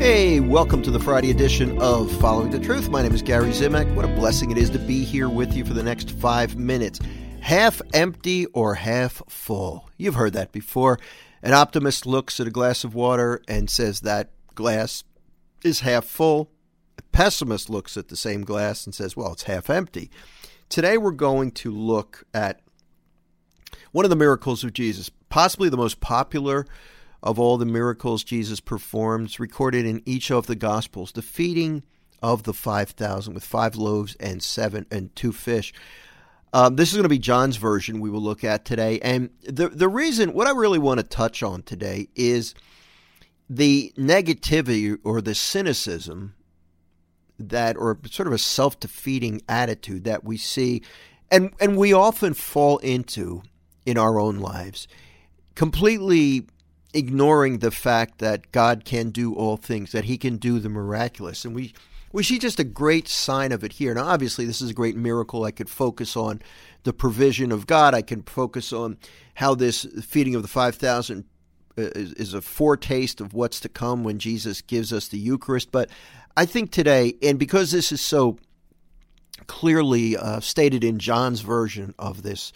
Hey, welcome to the Friday edition of Following the Truth. My name is Gary Zimak. What a blessing it is to be here with you for the next 5 minutes. Half empty or half full. You've heard that before. An optimist looks at a glass of water and says that glass is half full. A pessimist looks at the same glass and says, well, it's half empty. Today we're going to look at one of the miracles of Jesus, possibly the most popular of all the miracles Jesus performed. It's recorded in each of the Gospels, the feeding of the 5,000 with 5 loaves and 2 fish. This is going to be John's version we will look at today. And the reason, what I really want to touch on today is the negativity or the cynicism that, or sort of a self-defeating attitude that we see and we often fall into in our own lives, completely ignoring the fact that God can do all things, that he can do the miraculous. And we see just a great sign of it here. Now, obviously, this is a great miracle. I could focus on the provision of God. I can focus on how this feeding of the 5,000 is a foretaste of what's to come when Jesus gives us the Eucharist. But I think today, and because this is so clearly stated in John's version of this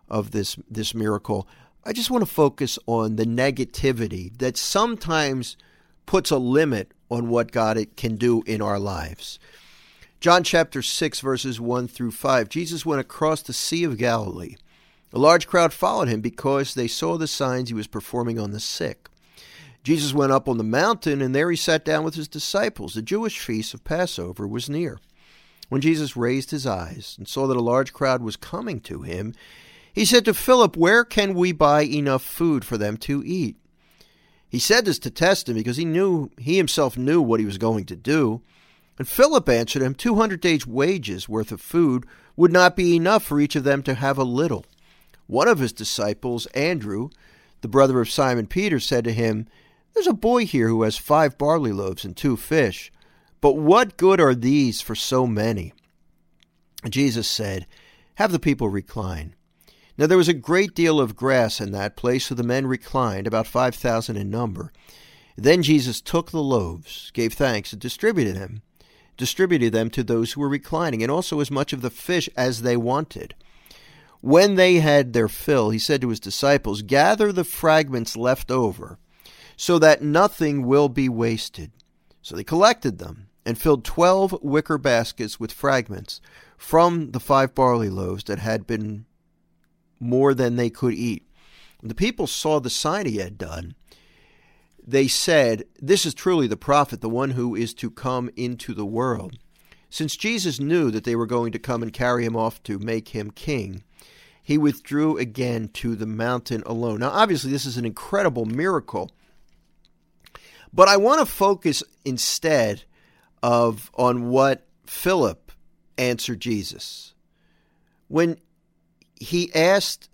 miracle, I just want to focus on the negativity that sometimes puts a limit on what God can do in our lives. John chapter 6, verses 1 through 5. Jesus went across the Sea of Galilee. A large crowd followed him because they saw the signs he was performing on the sick. Jesus went up on the mountain, and there he sat down with his disciples. The Jewish feast of Passover was near. When Jesus raised his eyes and saw that a large crowd was coming to him, he said to Philip, "Where can we buy enough food for them to eat?" He said this to test him because he himself knew what he was going to do. And Philip answered him, 200 days' wages worth of food would not be enough for each of them to have a little. One of his disciples, Andrew, the brother of Simon Peter, said to him, "There's a boy here who has 5 barley loaves and 2 fish. But what good are these for so many?" And Jesus said, "Have the people recline." Now there was a great deal of grass in that place, so the men reclined, about 5,000 in number. Then Jesus took the loaves, gave thanks, and distributed them to those who were reclining, and also as much of the fish as they wanted. When they had their fill, he said to his disciples, "Gather the fragments left over, so that nothing will be wasted." So they collected them, and filled 12 wicker baskets with fragments from the 5 barley loaves that had been more than they could eat. When the people saw the sign he had done, they said, "This is truly the prophet, the one who is to come into the world." Since Jesus knew that they were going to come and carry him off to make him king, he withdrew again to the mountain alone. Now, obviously, this is an incredible miracle, but I want to focus instead on what Philip answered Jesus. When he asked,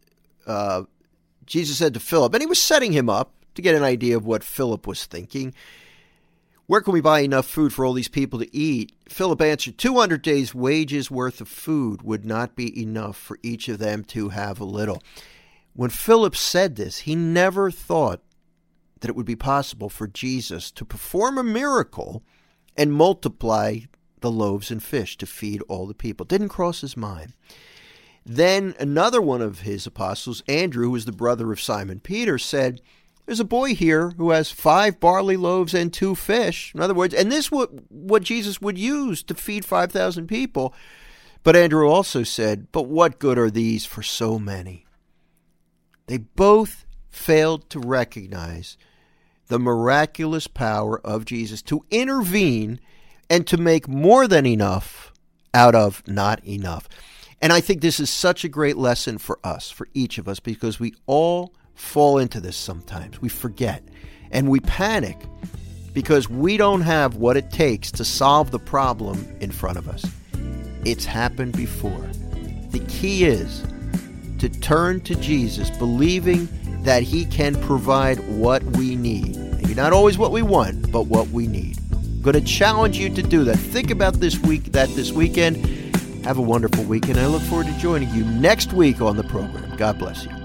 Jesus said to Philip, and he was setting him up to get an idea of what Philip was thinking, "Where can we buy enough food for all these people to eat?" Philip answered, 200 days' wages worth of food would not be enough for each of them to have a little. When Philip said this, he never thought that it would be possible for Jesus to perform a miracle and multiply the loaves and fish to feed all the people. It didn't cross his mind. Then another one of his apostles, Andrew, who was the brother of Simon Peter, said, "There's a boy here who has 5 barley loaves and 2 fish. In other words, and this is what Jesus would use to feed 5,000 people. But Andrew also said, "But what good are these for so many?" They both failed to recognize the miraculous power of Jesus to intervene and to make more than enough out of not enough. And I think this is such a great lesson for us, for each of us, because we all fall into this sometimes. We forget and we panic because we don't have what it takes to solve the problem in front of us. It's happened before. The key is to turn to Jesus, believing that he can provide what we need. Maybe not always what we want, but what we need. I'm going to challenge you to do that. Think about this weekend. Have a wonderful weekend. I look forward to joining you next week on the program. God bless you.